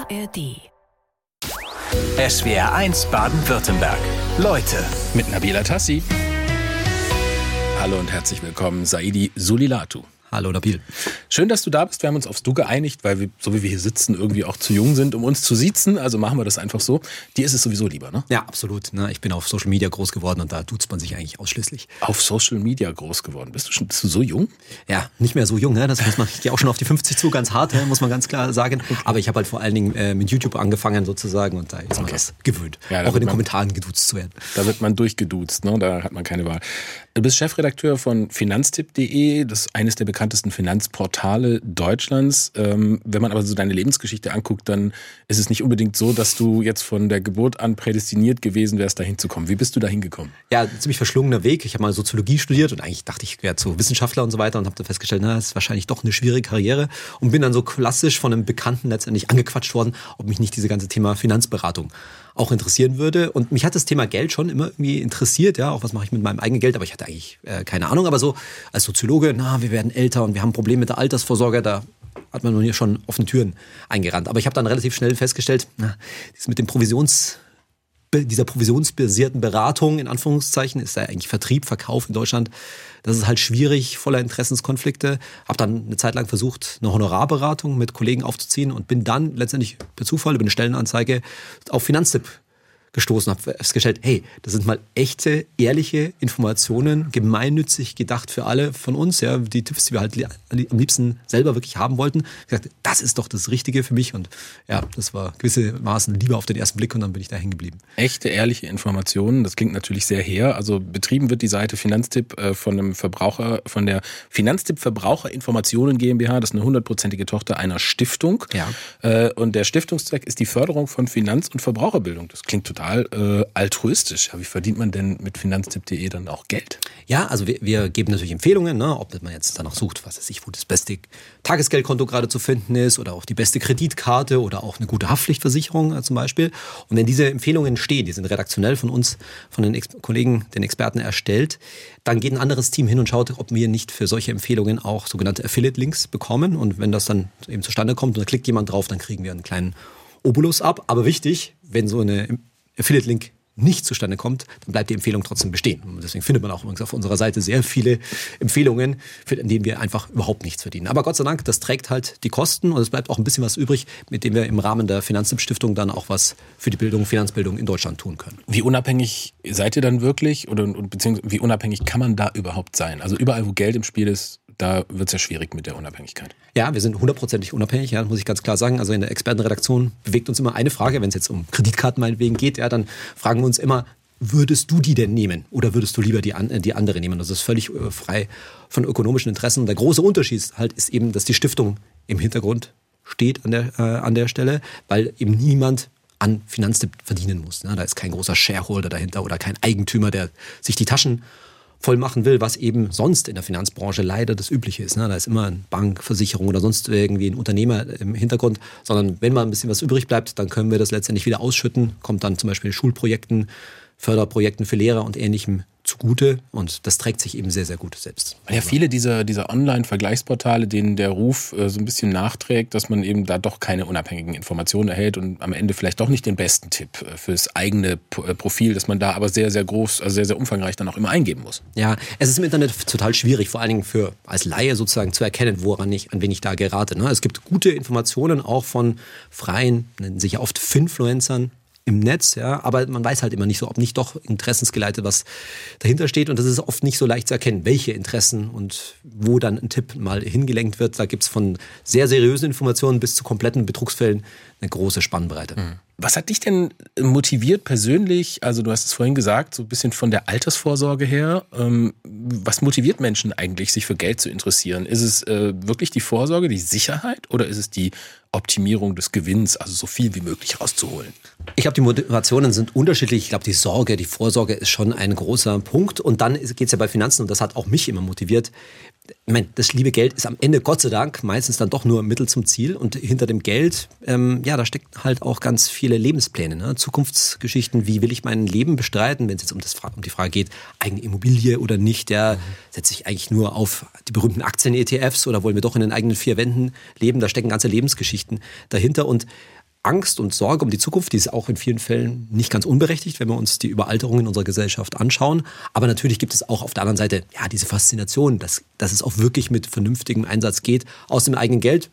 ARD. SWR1 Baden-Württemberg. Leute mit Nabila Tassi. Hallo und herzlich willkommen, Saidi Sulilatu. Hallo Nabil. Schön, dass du da bist. Wir haben uns aufs Du geeinigt, weil wir, so wie wir hier sitzen, irgendwie auch zu jung sind, um uns zu siezen. Also machen wir das einfach so. Dir ist es sowieso lieber, ne? Ja, absolut. Ich bin auf Social Media groß geworden und da duzt man sich eigentlich ausschließlich. Auf Social Media groß geworden. Bist du so jung? Ja, nicht mehr so jung. Das muss man, ich gehe auch schon auf die 50 zu, ganz hart, muss man ganz klar sagen. Okay. Aber ich habe halt vor allen Dingen mit YouTube angefangen sozusagen und da ist man das gewöhnt. Ja, auch in den Kommentaren geduzt zu werden. Da wird man durchgeduzt, ne? Da hat man keine Wahl. Du bist Chefredakteur von finanztipp.de, das ist eines der bekanntesten Finanzportale Deutschlands. Wenn man aber so deine Lebensgeschichte anguckt, dann ist es nicht unbedingt so, dass du jetzt von der Geburt an prädestiniert gewesen wärst, dahin zu kommen. Wie bist du dahin gekommen? Ja, ein ziemlich verschlungener Weg. Ich habe mal Soziologie studiert und eigentlich dachte ich wäre so Wissenschaftler und so weiter und habe dann festgestellt, das ist wahrscheinlich doch eine schwierige Karriere und bin dann so klassisch von einem Bekannten letztendlich angequatscht worden, ob mich nicht diese ganze Thema Finanzberatung auch interessieren würde. Und mich hat das Thema Geld schon immer irgendwie interessiert, ja, auch was mache ich mit meinem eigenen Geld, aber ich hatte eigentlich keine Ahnung. Aber so als Soziologe, wir werden älter und wir haben Probleme mit der Altersvorsorge, da hat man nun hier schon offene Türen eingerannt. Aber ich habe dann relativ schnell festgestellt, das mit dem dieser provisionsbasierten Beratung, in Anführungszeichen, ist ja eigentlich Vertrieb, Verkauf in Deutschland. Das ist halt schwierig, voller Interessenskonflikte. Habe dann eine Zeit lang versucht, eine Honorarberatung mit Kollegen aufzuziehen und bin dann letztendlich per Zufall über eine Stellenanzeige auf Finanztipp gestoßen, habe festgestellt, hey, das sind mal echte, ehrliche Informationen, gemeinnützig gedacht für alle von uns, ja, die Tipps, die wir halt am liebsten selber wirklich haben wollten. Ich gesagt, das ist doch das Richtige für mich und ja, das war gewissermaßen Liebe auf den ersten Blick und dann bin ich da hängen geblieben. Echte, ehrliche Informationen, das klingt natürlich sehr hehr. Also betrieben wird die Seite Finanztipp von der Finanztipp Verbraucherinformationen GmbH, das ist eine 100%ige Tochter einer Stiftung. Ja. Und der Stiftungszweck ist die Förderung von Finanz- und Verbraucherbildung. Das klingt total altruistisch. Wie verdient man denn mit finanztipp.de dann auch Geld? Ja, also wir geben natürlich Empfehlungen, ob man jetzt danach sucht, wo das beste Tagesgeldkonto gerade zu finden ist oder auch die beste Kreditkarte oder auch eine gute Haftpflichtversicherung zum Beispiel. Und wenn diese Empfehlungen stehen, die sind redaktionell von uns, von den Kollegen, den Experten erstellt, dann geht ein anderes Team hin und schaut, ob wir nicht für solche Empfehlungen auch sogenannte Affiliate-Links bekommen. Und wenn das dann eben zustande kommt und da klickt jemand drauf, dann kriegen wir einen kleinen Obolus ab. Aber wichtig, wenn so eine Affiliate-Link nicht zustande kommt, dann bleibt die Empfehlung trotzdem bestehen. Und deswegen findet man auch übrigens auf unserer Seite sehr viele Empfehlungen, in denen wir einfach überhaupt nichts verdienen. Aber Gott sei Dank, das trägt halt die Kosten und es bleibt auch ein bisschen was übrig, mit dem wir im Rahmen der Finanztipp-Stiftung dann auch was für die Finanzbildung in Deutschland tun können. Wie unabhängig seid ihr dann wirklich beziehungsweise wie unabhängig kann man da überhaupt sein? Also überall, wo Geld im Spiel ist, da wird es ja schwierig mit der Unabhängigkeit. Ja, wir sind 100%ig unabhängig, muss ich ganz klar sagen. Also in der Expertenredaktion bewegt uns immer eine Frage, wenn es jetzt um Kreditkarten meinetwegen geht, dann fragen wir uns immer, würdest du die denn nehmen oder würdest du lieber die andere nehmen? Also das ist völlig frei von ökonomischen Interessen. Und der große Unterschied ist eben, dass die Stiftung im Hintergrund steht an der Stelle, weil eben niemand an Finanztipp verdienen muss. Da ist kein großer Shareholder dahinter oder kein Eigentümer, der sich die Taschen voll machen will, was eben sonst in der Finanzbranche leider das Übliche ist. Da ist immer eine Bank, Versicherung oder sonst irgendwie ein Unternehmer im Hintergrund, sondern wenn mal ein bisschen was übrig bleibt, dann können wir das letztendlich wieder ausschütten, kommt dann zum Beispiel Schulprojekten, Förderprojekten für Lehrer und Ähnlichem zugute und das trägt sich eben sehr, sehr gut selbst. Ja, viele dieser Online-Vergleichsportale, denen der Ruf so ein bisschen nachträgt, dass man eben da doch keine unabhängigen Informationen erhält und am Ende vielleicht doch nicht den besten Tipp fürs eigene Profil, dass man da aber sehr, sehr groß, also sehr, sehr umfangreich dann auch immer eingeben muss. Ja, es ist im Internet total schwierig, vor allen Dingen als Laie sozusagen zu erkennen, an wen ich da gerate. Es gibt gute Informationen auch von freien, nennen sich ja oft Finfluencern, im Netz, aber man weiß halt immer nicht so, ob nicht doch interessensgeleitet was dahinter steht und das ist oft nicht so leicht zu erkennen, welche Interessen und wo dann ein Tipp mal hingelenkt wird. Da gibt es von sehr seriösen Informationen bis zu kompletten Betrugsfällen eine große Spannbreite. Was hat dich denn motiviert persönlich, also du hast es vorhin gesagt, so ein bisschen von der Altersvorsorge her, was motiviert Menschen eigentlich, sich für Geld zu interessieren? Ist es wirklich die Vorsorge, die Sicherheit oder ist es die Optimierung des Gewinns, also so viel wie möglich rauszuholen? Ich glaube, die Motivationen sind unterschiedlich. Ich glaube, die Vorsorge ist schon ein großer Punkt. Und dann geht es ja bei Finanzen, und das hat auch mich immer motiviert. Ich meine, das liebe Geld ist am Ende, Gott sei Dank, meistens dann doch nur Mittel zum Ziel. Und hinter dem Geld, da steckt halt auch ganz viele Lebenspläne, Zukunftsgeschichten. Wie will ich mein Leben bestreiten, wenn es jetzt um die Frage geht, eigene Immobilie oder nicht? Setze ich eigentlich nur auf die berühmten Aktien-ETFs oder wollen wir doch in den eigenen vier Wänden leben? Da stecken ganze Lebensgeschichten dahinter. Und Angst und Sorge um die Zukunft, die ist auch in vielen Fällen nicht ganz unberechtigt, wenn wir uns die Überalterung in unserer Gesellschaft anschauen. Aber natürlich gibt es auch auf der anderen Seite ja diese Faszination, dass es auch wirklich mit vernünftigem Einsatz geht, aus dem eigenen Geld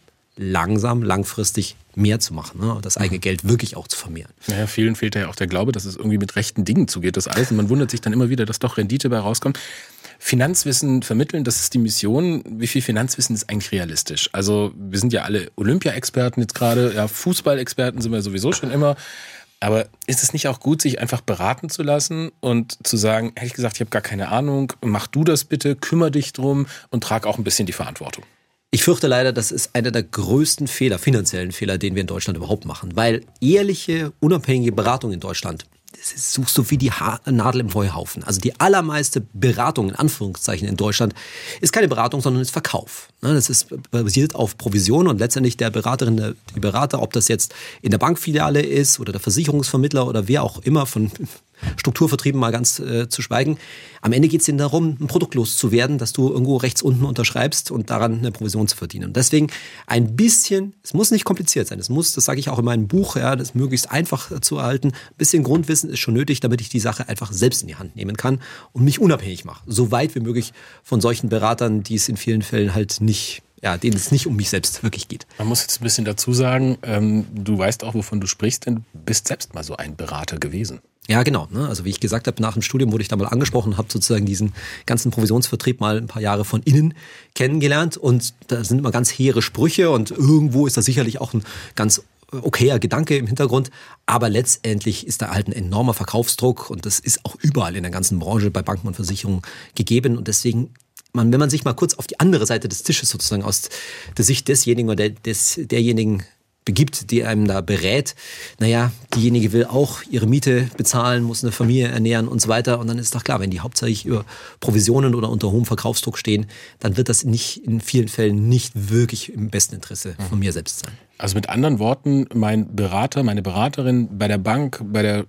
langfristig mehr zu machen, ne? Das eigene Geld wirklich auch zu vermehren. Naja, vielen fehlt ja auch der Glaube, dass es irgendwie mit rechten Dingen zugeht, das alles. Und man wundert sich dann immer wieder, dass doch Rendite bei rauskommt. Finanzwissen vermitteln, das ist die Mission. Wie viel Finanzwissen ist eigentlich realistisch? Also wir sind ja alle Olympia-Experten jetzt gerade, ja, Fußball-Experten sind wir sowieso schon immer. Aber ist es nicht auch gut, sich einfach beraten zu lassen und zu sagen, ehrlich gesagt, ich habe gar keine Ahnung, mach du das bitte, kümmere dich drum und trag auch ein bisschen die Verantwortung? Ich fürchte leider, das ist einer der größten Fehler, finanziellen Fehler, den wir in Deutschland überhaupt machen. Weil ehrliche, unabhängige Beratung in Deutschland, das suchst du wie die Nadel im Heuhaufen. Also die allermeiste Beratung, in Anführungszeichen, in Deutschland, ist keine Beratung, sondern ist Verkauf. Das ist basiert auf Provision und letztendlich der Beraterin, die Berater, ob das jetzt in der Bankfiliale ist oder der Versicherungsvermittler oder wer auch immer, von Strukturvertrieben mal ganz zu schweigen. Am Ende geht es ihnen darum, ein Produkt loszuwerden, das du irgendwo rechts unten unterschreibst und daran eine Provision zu verdienen. Und deswegen ein bisschen, es muss nicht kompliziert sein, es muss, das sage ich auch in meinem Buch, ja, das möglichst einfach zu erhalten. Ein bisschen Grundwissen ist schon nötig, damit ich die Sache einfach selbst in die Hand nehmen kann und mich unabhängig mache. So weit wie möglich von solchen Beratern, die es in vielen Fällen halt nicht, ja, denen es nicht um mich selbst wirklich geht. Man muss jetzt ein bisschen dazu sagen, du weißt auch, wovon du sprichst, denn du bist selbst mal so ein Berater gewesen. Ja, genau. Also wie ich gesagt habe, nach dem Studium wurde ich da mal angesprochen, habe sozusagen diesen ganzen Provisionsvertrieb mal ein paar Jahre von innen kennengelernt und da sind immer ganz hehre Sprüche und irgendwo ist da sicherlich auch ein ganz okayer Gedanke im Hintergrund, aber letztendlich ist da halt ein enormer Verkaufsdruck und das ist auch überall in der ganzen Branche bei Banken und Versicherungen gegeben und deswegen wenn man sich mal kurz auf die andere Seite des Tisches sozusagen aus der Sicht desjenigen oder derjenigen begibt, die einem da berät, naja, diejenige will auch ihre Miete bezahlen, muss eine Familie ernähren und so weiter. Und dann ist doch klar, wenn die hauptsächlich über Provisionen oder unter hohem Verkaufsdruck stehen, dann wird das nicht in vielen Fällen nicht wirklich im besten Interesse von mir selbst sein. Also mit anderen Worten, mein Berater, meine Beraterin bei der Bank, bei der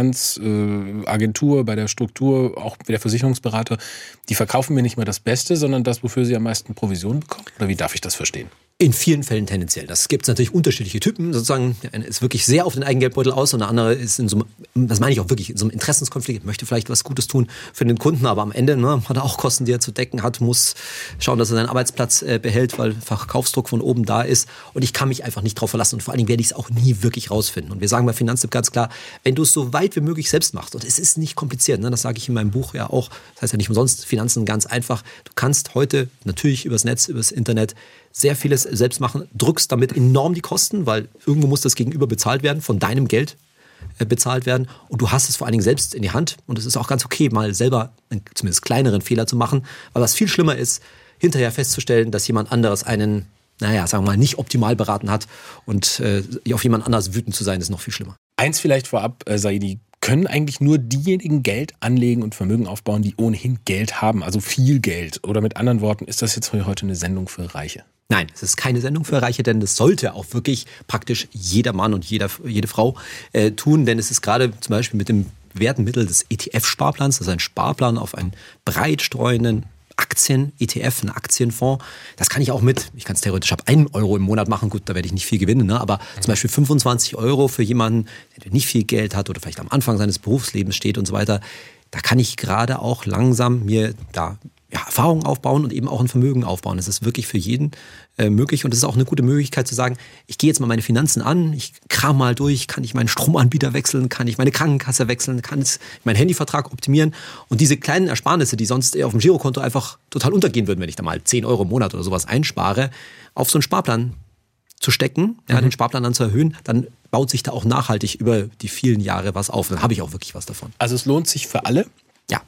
Finanzagentur, bei der Struktur, auch bei der Versicherungsberater, die verkaufen mir nicht mehr das Beste, sondern das, wofür sie am meisten Provision bekommen? Oder wie darf ich das verstehen? In vielen Fällen tendenziell. Das gibt es natürlich unterschiedliche Typen. Sozusagen, der eine ist wirklich sehr auf den Eigengeldbeutel aus und der andere ist in so einem, das meine ich auch wirklich, in so einem Interessenskonflikt, möchte vielleicht was Gutes tun für den Kunden, aber am Ende hat er auch Kosten, die er zu decken hat, muss schauen, dass er seinen Arbeitsplatz behält, weil Verkaufsdruck von oben da ist und ich kann mich einfach nicht drauf verlassen und vor allen Dingen werde ich es auch nie wirklich rausfinden. Und wir sagen bei Finanztipp ganz klar, wenn du es so weit wie möglich selbst machst und es ist nicht kompliziert, das sage ich in meinem Buch ja auch, das heißt ja nicht umsonst, Finanzen ganz einfach, du kannst heute natürlich übers Netz, übers Internet sehr vieles selbst machen, drückst damit enorm die Kosten, weil irgendwo muss das Gegenüber bezahlt werden, von deinem Geld bezahlt werden und du hast es vor allen Dingen selbst in die Hand und es ist auch ganz okay, mal selber einen zumindest kleineren Fehler zu machen, weil was viel schlimmer ist, hinterher festzustellen, dass jemand anderes einen, sagen wir mal, nicht optimal beraten hat und auf jemand anderes wütend zu sein, ist noch viel schlimmer. Eins vielleicht vorab, Saidi, können eigentlich nur diejenigen Geld anlegen und Vermögen aufbauen, die ohnehin Geld haben, also viel Geld? Oder mit anderen Worten, ist das jetzt heute eine Sendung für Reiche? Nein, es ist keine Sendung für Reiche, denn das sollte auch wirklich praktisch jeder Mann und jede Frau tun, denn es ist gerade zum Beispiel mit dem bewährten Mittel des ETF-Sparplans, das ist ein Sparplan auf einen breit streuenden Aktien-ETF, einen Aktienfonds. Das kann ich auch ich kann es theoretisch ab 1 Euro im Monat machen. Gut, da werde ich nicht viel gewinnen, aber zum Beispiel 25 Euro für jemanden, der nicht viel Geld hat oder vielleicht am Anfang seines Berufslebens steht und so weiter. Da kann ich gerade auch langsam mir da Erfahrungen aufbauen und eben auch ein Vermögen aufbauen. Das ist wirklich für jeden möglich und das ist auch eine gute Möglichkeit zu sagen, ich gehe jetzt mal meine Finanzen an, ich kram mal durch, kann ich meinen Stromanbieter wechseln, kann ich meine Krankenkasse wechseln, kann ich meinen Handyvertrag optimieren und diese kleinen Ersparnisse, die sonst auf dem Girokonto einfach total untergehen würden, wenn ich da mal 10 Euro im Monat oder sowas einspare, auf so einen Sparplan zu stecken, den Sparplan dann zu erhöhen, dann baut sich da auch nachhaltig über die vielen Jahre was auf. Dann habe ich auch wirklich was davon. Also es lohnt sich für alle? Ja.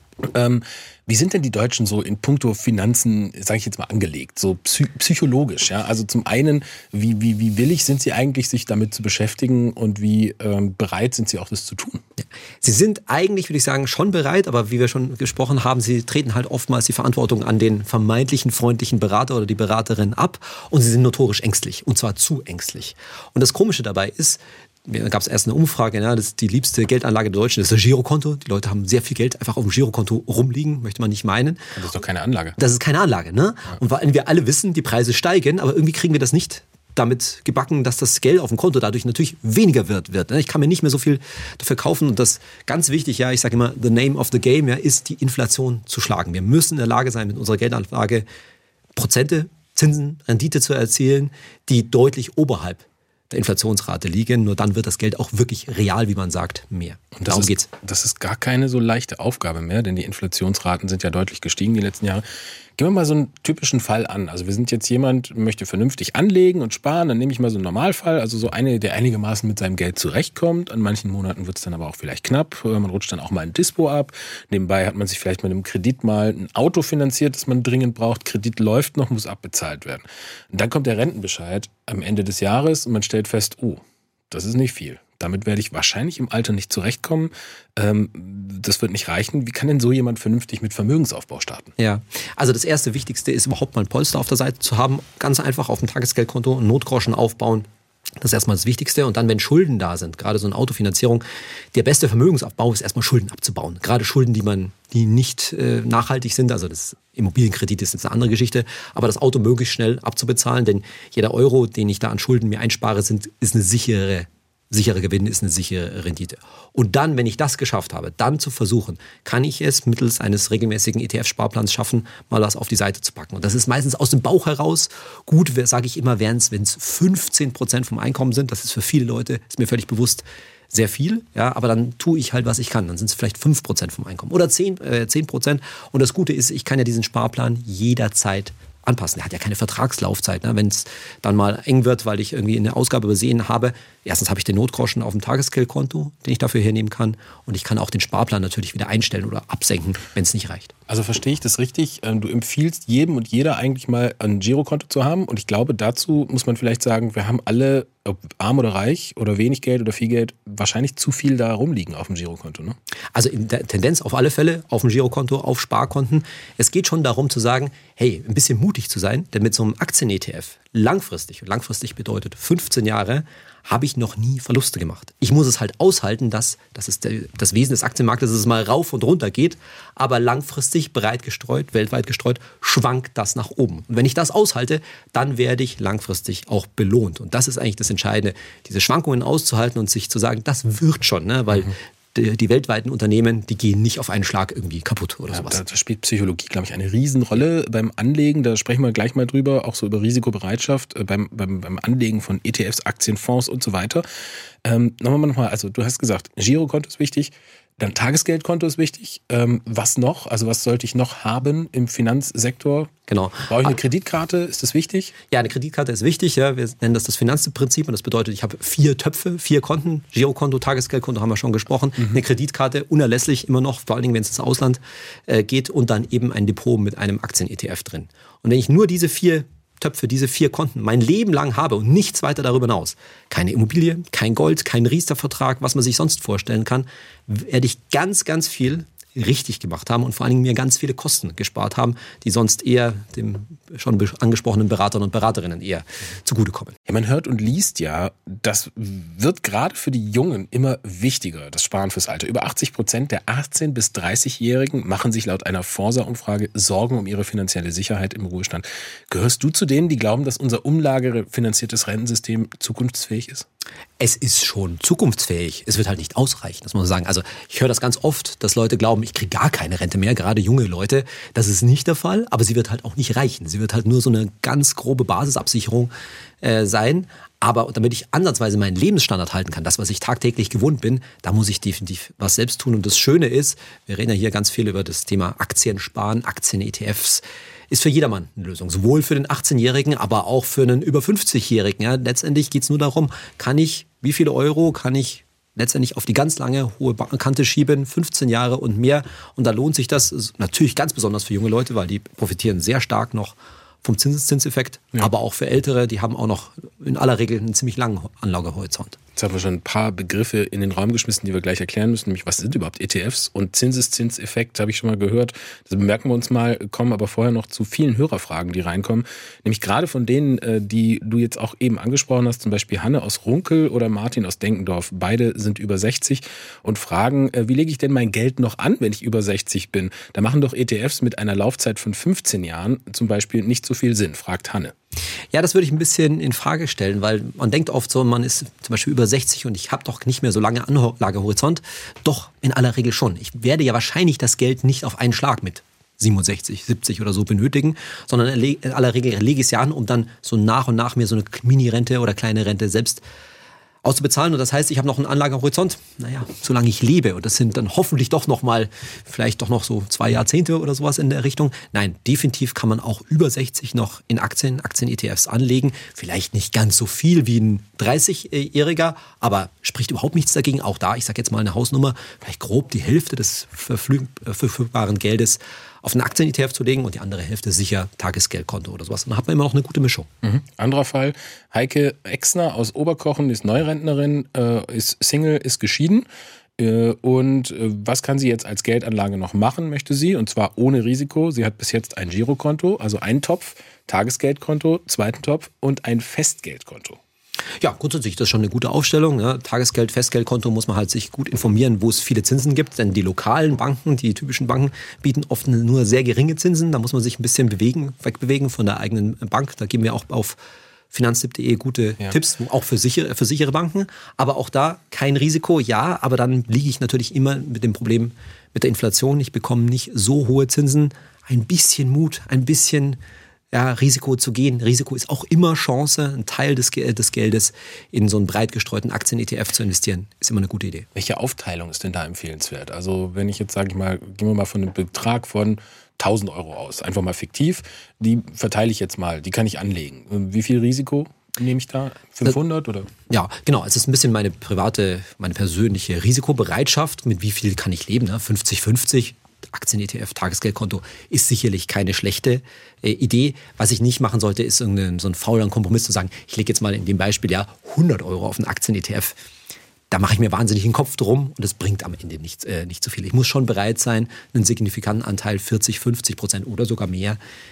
Wie sind denn die Deutschen so in puncto Finanzen, sage ich jetzt mal, angelegt, so psychologisch? Ja? Also zum einen, wie willig sind sie eigentlich, sich damit zu beschäftigen und wie bereit sind sie auch, das zu tun? Ja. Sie sind eigentlich, würde ich sagen, schon bereit, aber wie wir schon gesprochen haben, sie treten halt oftmals die Verantwortung an den vermeintlichen freundlichen Berater oder die Beraterin ab und sie sind notorisch ängstlich und zwar zu ängstlich. Und das Komische dabei ist, da gab es erst eine Umfrage, das ist die liebste Geldanlage der Deutschen, das ist das Girokonto. Die Leute haben sehr viel Geld einfach auf dem Girokonto rumliegen, möchte man nicht meinen. Das ist doch keine Anlage. Das ist keine Anlage, ne? Ja. Und weil wir alle wissen, die Preise steigen, aber irgendwie kriegen wir das nicht damit gebacken, dass das Geld auf dem Konto dadurch natürlich weniger wird. Ich kann mir nicht mehr so viel dafür kaufen und das ganz wichtig, ich sage immer, the name of the game, ist die Inflation zu schlagen. Wir müssen in der Lage sein, mit unserer Geldanlage Prozente, Zinsen, Rendite zu erzielen, die deutlich oberhalb der Inflationsrate liegen. Nur dann wird das Geld auch wirklich real, wie man sagt, mehr. Und darum geht's. Das ist gar keine so leichte Aufgabe mehr, denn die Inflationsraten sind ja deutlich gestiegen die letzten Jahre. Gehen wir mal so einen typischen Fall an. Also wir sind jetzt jemand, möchte vernünftig anlegen und sparen. Dann nehme ich mal so einen Normalfall, also so eine, der einigermaßen mit seinem Geld zurechtkommt. An manchen Monaten wird es dann aber auch vielleicht knapp. Man rutscht dann auch mal ein Dispo ab. Nebenbei hat man sich vielleicht mit einem Kredit mal ein Auto finanziert, das man dringend braucht. Kredit läuft noch, muss abbezahlt werden. Und dann kommt der Rentenbescheid am Ende des Jahres und man stellt fest, das ist nicht viel. Damit werde ich wahrscheinlich im Alter nicht zurechtkommen. Das wird nicht reichen. Wie kann denn so jemand vernünftig mit Vermögensaufbau starten? Ja, also das erste Wichtigste ist überhaupt mal ein Polster auf der Seite zu haben. Ganz einfach auf dem Tagesgeldkonto einen Notgroschen aufbauen. Das ist erstmal das Wichtigste. Und dann, wenn Schulden da sind, gerade so eine Autofinanzierung, der beste Vermögensaufbau ist erstmal Schulden abzubauen. Gerade Schulden, die nicht nachhaltig sind. Also das Immobilienkredit ist jetzt eine andere Geschichte. Aber das Auto möglichst schnell abzubezahlen. Denn jeder Euro, den ich da an Schulden mir einspare, ist eine sicherer Gewinn, ist eine sichere Rendite. Und dann, wenn ich das geschafft habe, dann zu versuchen, kann ich es mittels eines regelmäßigen ETF-Sparplans schaffen, mal was auf die Seite zu packen. Und das ist meistens aus dem Bauch heraus. Gut, sage ich immer, wenn es 15% vom Einkommen sind, das ist für viele Leute, ist mir völlig bewusst, sehr viel, aber dann tue ich halt, was ich kann. Dann sind es vielleicht 5% vom Einkommen oder 10%. Und das Gute ist, ich kann ja diesen Sparplan jederzeit anpassen. Er hat ja keine Vertragslaufzeit. Wenn es dann mal eng wird, weil ich irgendwie eine Ausgabe übersehen habe, erstens habe ich den Notgroschen auf dem Tagesgeldkonto, den ich dafür hernehmen kann. Und ich kann auch den Sparplan natürlich wieder einstellen oder absenken, wenn es nicht reicht. Also verstehe ich das richtig? Du empfiehlst jedem und jeder eigentlich mal ein Girokonto zu haben. Und ich glaube, dazu muss man vielleicht sagen, wir haben alle, ob arm oder reich oder wenig Geld oder viel Geld, wahrscheinlich zu viel da rumliegen auf dem Girokonto, ne? Also in der Tendenz auf alle Fälle, auf dem Girokonto, auf Sparkonten. Es geht schon darum zu sagen, hey, ein bisschen mutig zu sein, denn mit so einem Aktien-ETF langfristig bedeutet 15 Jahre, habe ich noch nie Verluste gemacht. Ich muss es halt aushalten, das ist das Wesen des Aktienmarktes, dass es mal rauf und runter geht, aber langfristig breit gestreut, weltweit gestreut, schwankt das nach oben. Und wenn ich das aushalte, dann werde ich langfristig auch belohnt. Und das ist eigentlich das Entscheidende, diese Schwankungen auszuhalten und sich zu sagen, das wird schon, ne? Weil die weltweiten Unternehmen, die gehen nicht auf einen Schlag irgendwie kaputt oder sowas. Da spielt Psychologie, glaube ich, eine Riesenrolle beim Anlegen. Da sprechen wir gleich mal drüber, auch so über Risikobereitschaft beim Anlegen von ETFs, Aktien, Fonds und so weiter. Nochmal, also du hast gesagt, Girokonto ist wichtig, dann Tagesgeldkonto ist wichtig. Was noch? Also was sollte ich noch haben im Finanzsektor? Genau. Brauche ich eine Kreditkarte? Ist das wichtig? Ja, eine Kreditkarte ist wichtig. Ja. Wir nennen das Finanzprinzip und das bedeutet, ich habe 4 Töpfe, 4 Konten. Girokonto, Tagesgeldkonto haben wir schon gesprochen. Eine Kreditkarte, unerlässlich immer noch, vor allen Dingen, wenn es ins Ausland geht und dann eben ein Depot mit einem Aktien-ETF drin. Und wenn ich nur diese 4 Töpfe, diese 4 Konten mein Leben lang habe und nichts weiter darüber hinaus, keine Immobilie, kein Gold, kein Riester-Vertrag, was man sich sonst vorstellen kann, werde ich ganz, ganz viel richtig gemacht haben und vor allen Dingen mir ganz viele Kosten gespart haben, die sonst eher dem schon angesprochenen Beratern und Beraterinnen eher zugutekommen. Ja, man hört und liest ja, das wird gerade für die Jungen immer wichtiger, das Sparen fürs Alter. Über 80% der 18- bis 30-Jährigen machen sich laut einer Forsa-Umfrage Sorgen um ihre finanzielle Sicherheit im Ruhestand. Gehörst du zu denen, die glauben, dass unser umlagefinanziertes Rentensystem zukunftsfähig ist? Es ist schon zukunftsfähig. Es wird halt nicht ausreichen, das muss man sagen. Also ich höre das ganz oft, dass Leute glauben, ich kriege gar keine Rente mehr, gerade junge Leute. Das ist nicht der Fall, aber sie wird halt auch nicht reichen. Sie wird halt nur so eine ganz grobe Basisabsicherung sein. Aber damit ich ansatzweise meinen Lebensstandard halten kann, das, was ich tagtäglich gewohnt bin, da muss ich definitiv was selbst tun. Und das Schöne ist, wir reden ja hier ganz viel über das Thema Aktien sparen, Aktien-ETFs, ist für jedermann eine Lösung. Sowohl für den 18-Jährigen, aber auch für einen über 50-Jährigen. Ja, letztendlich geht es nur darum, wie viele Euro kann ich letztendlich auf die ganz lange hohe Kante schieben, 15 Jahre und mehr. Und da lohnt sich das natürlich ganz besonders für junge Leute, weil die profitieren sehr stark noch vom Zinseszinseffekt, aber auch für Ältere, die haben auch noch in aller Regel einen ziemlich langen Anlagehorizont. Jetzt haben wir schon ein paar Begriffe in den Raum geschmissen, die wir gleich erklären müssen, nämlich was sind überhaupt ETFs und Zinseszinseffekt, habe ich schon mal gehört. Das bemerken wir uns mal, kommen aber vorher noch zu vielen Hörerfragen, die reinkommen, nämlich gerade von denen, die du jetzt auch eben angesprochen hast, zum Beispiel Hanne aus Runkel oder Martin aus Denkendorf. Beide sind über 60 und fragen, wie lege ich denn mein Geld noch an, wenn ich über 60 bin? Da machen doch ETFs mit einer Laufzeit von 15 Jahren zum Beispiel nicht so viel Sinn, fragt Hanne. Ja, das würde ich ein bisschen in Frage stellen, weil man denkt oft so, man ist zum Beispiel über 60 und ich habe doch nicht mehr so lange Anlagehorizont. Doch, in aller Regel schon. Ich werde ja wahrscheinlich das Geld nicht auf einen Schlag mit 67, 70 oder so benötigen, sondern in aller Regel lege ich es ja an, um dann so nach und nach mir so eine Mini-Rente oder kleine Rente selbst auszubezahlen. Und das heißt, ich habe noch einen Anlagehorizont, solange ich lebe. Und das sind dann hoffentlich doch noch mal, vielleicht doch noch so 2 Jahrzehnte oder sowas in der Richtung. Nein, definitiv kann man auch über 60 noch in Aktien-ETFs anlegen. Vielleicht nicht ganz so viel wie ein 30-Jähriger, aber spricht überhaupt nichts dagegen. Auch da, ich sage jetzt mal eine Hausnummer, vielleicht grob die Hälfte des verfügbaren Geldes auf einen Aktien-ETF zu legen und die andere Hälfte sicher Tagesgeldkonto oder sowas. Und dann hat man immer noch eine gute Mischung. Anderer Fall, Heike Exner aus Oberkochen ist Neurentnerin, ist Single, ist geschieden. Und was kann sie jetzt als Geldanlage noch machen, möchte sie? Und zwar ohne Risiko. Sie hat bis jetzt ein Girokonto, also einen Topf, Tagesgeldkonto, zweiten Topf und ein Festgeldkonto. Ja, grundsätzlich ist das schon eine gute Aufstellung. Ne? Tagesgeld, Festgeldkonto muss man halt sich gut informieren, wo es viele Zinsen gibt. Denn die lokalen Banken, die typischen Banken, bieten oft nur sehr geringe Zinsen. Da muss man sich ein bisschen wegbewegen von der eigenen Bank. Da geben wir auch auf finanztipp.de gute Tipps, auch für sichere Banken. Aber auch da kein Risiko, ja. Aber dann liege ich natürlich immer mit dem Problem mit der Inflation. Ich bekomme nicht so hohe Zinsen. Ein bisschen Mut, ein bisschen Risiko zu gehen. Risiko ist auch immer Chance, einen Teil des Geldes in so einen breit gestreuten Aktien-ETF zu investieren. Ist immer eine gute Idee. Welche Aufteilung ist denn da empfehlenswert? Also wenn ich jetzt, sage ich mal, gehen wir mal von einem Betrag von 1.000 Euro aus, einfach mal fiktiv, die verteile ich jetzt mal, die kann ich anlegen. Wie viel Risiko nehme ich da? 500 oder? Ja, genau. Es ist ein bisschen meine persönliche Risikobereitschaft. Mit wie viel kann ich leben? Ne? 50-50. Aktien-ETF, Tagesgeldkonto ist sicherlich keine schlechte Idee. Was ich nicht machen sollte, ist so einen faulen Kompromiss zu sagen, ich lege jetzt mal in dem Beispiel 100 Euro auf einen Aktien-ETF. Da mache ich mir wahnsinnig den Kopf drum und das bringt am Ende nicht so viel. Ich muss schon bereit sein, einen signifikanten Anteil, 40-50% oder sogar mehr,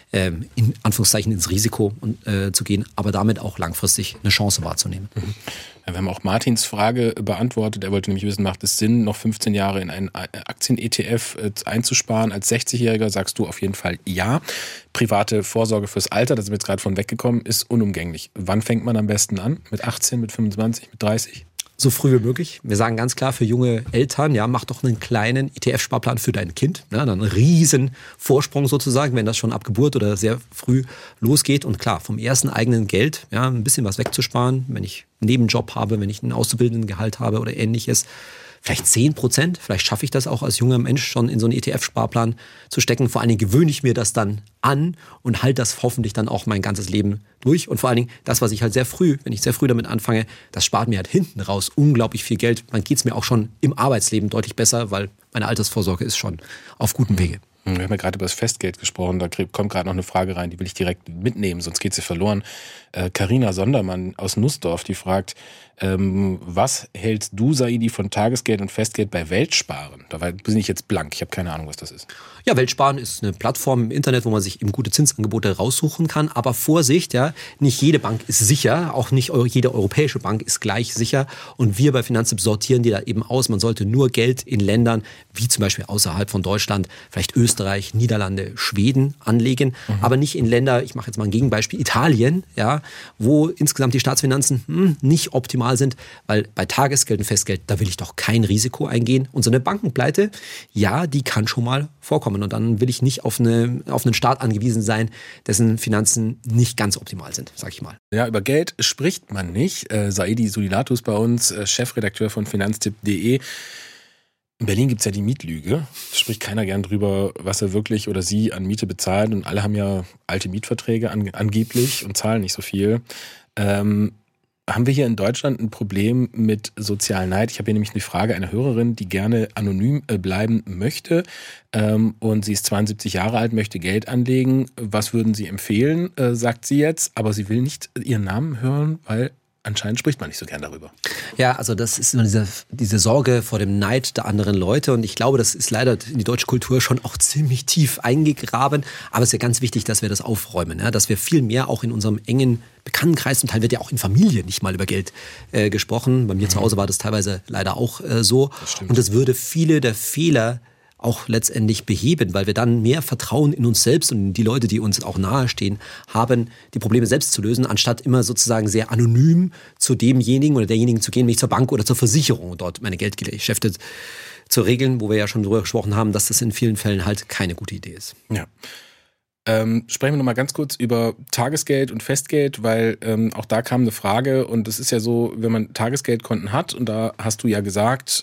in Anführungszeichen ins Risiko zu gehen, aber damit auch langfristig eine Chance wahrzunehmen. Ja, wir haben auch Martins Frage beantwortet. Er wollte nämlich wissen, macht es Sinn, noch 15 Jahre in einen Aktien-ETF einzusparen? Als 60-Jähriger sagst du auf jeden Fall ja. Private Vorsorge fürs Alter, da sind wir jetzt gerade von weggekommen, ist unumgänglich. Wann fängt man am besten an? Mit 18, mit 25, mit 30? So früh wie möglich. Wir sagen ganz klar für junge Eltern, mach doch einen kleinen ETF-Sparplan für dein Kind. Dann einen riesen Vorsprung sozusagen, wenn das schon ab Geburt oder sehr früh losgeht. Und klar, vom ersten eigenen Geld ein bisschen was wegzusparen, wenn ich einen Nebenjob habe, wenn ich einen Auszubildendengehalt habe oder ähnliches. Vielleicht 10%, vielleicht schaffe ich das auch als junger Mensch schon in so einen ETF-Sparplan zu stecken. Vor allen Dingen gewöhne ich mir das dann an und halte das hoffentlich dann auch mein ganzes Leben durch. Und vor allen Dingen das, was ich halt wenn ich sehr früh damit anfange, das spart mir halt hinten raus unglaublich viel Geld. Dann geht es mir auch schon im Arbeitsleben deutlich besser, weil meine Altersvorsorge ist schon auf gutem Wege. Wir haben ja gerade über das Festgeld gesprochen, da kommt gerade noch eine Frage rein, die will ich direkt mitnehmen, sonst geht sie verloren. Carina Sondermann aus Nussdorf, die fragt, was hältst du, Saidi, von Tagesgeld und Festgeld bei Weltsparen? Da bin ich jetzt blank, ich habe keine Ahnung, was das ist. Ja, Weltsparen ist eine Plattform im Internet, wo man sich eben gute Zinsangebote raussuchen kann. Aber Vorsicht, nicht jede Bank ist sicher, auch nicht jede europäische Bank ist gleich sicher. Und wir bei Finanztipp sortieren die da eben aus. Man sollte nur Geld in Ländern, wie zum Beispiel außerhalb von Deutschland, vielleicht Österreich, Niederlande, Schweden anlegen. Aber nicht in Länder, ich mache jetzt mal ein Gegenbeispiel, Italien, wo insgesamt die Staatsfinanzen nicht optimal sind, weil bei Tagesgeld und Festgeld, da will ich doch kein Risiko eingehen. Und so eine Bankenpleite, die kann schon mal vorkommen. Und dann will ich nicht auf einen Staat angewiesen sein, dessen Finanzen nicht ganz optimal sind, sag ich mal. Ja, über Geld spricht man nicht. Saidi Sulinatus bei uns, Chefredakteur von finanztipp.de. In Berlin gibt's ja die Mietlüge. Da spricht keiner gern drüber, was er wirklich oder sie an Miete bezahlt. Und alle haben ja alte Mietverträge angeblich und zahlen nicht so viel. Haben wir hier in Deutschland ein Problem mit sozialen Neid? Ich habe hier nämlich eine Frage einer Hörerin, die gerne anonym bleiben möchte. Und sie ist 72 Jahre alt, möchte Geld anlegen. Was würden Sie empfehlen, sagt sie jetzt. Aber sie will nicht ihren Namen hören, weil anscheinend spricht man nicht so gern darüber. Ja, also das ist immer diese Sorge vor dem Neid der anderen Leute. Und ich glaube, das ist leider in die deutsche Kultur schon auch ziemlich tief eingegraben. Aber es ist ja ganz wichtig, dass wir das aufräumen. Dass wir viel mehr auch in unserem engen Bekanntenkreis, zum Teil wird ja auch in Familie nicht mal über Geld gesprochen. Bei mir zu Hause war das teilweise leider auch so. Und das würde viele der Fehler auch letztendlich beheben, weil wir dann mehr Vertrauen in uns selbst und in die Leute, die uns auch nahestehen, haben, die Probleme selbst zu lösen, anstatt immer sozusagen sehr anonym zu demjenigen oder derjenigen zu gehen, wie ich zur Bank oder zur Versicherung und dort meine Geldgeschäfte zu regeln, wo wir ja schon drüber gesprochen haben, dass das in vielen Fällen halt keine gute Idee ist. Ja. Sprechen wir nochmal ganz kurz über Tagesgeld und Festgeld, weil auch da kam eine Frage und es ist ja so, wenn man Tagesgeldkonten hat und da hast du ja gesagt,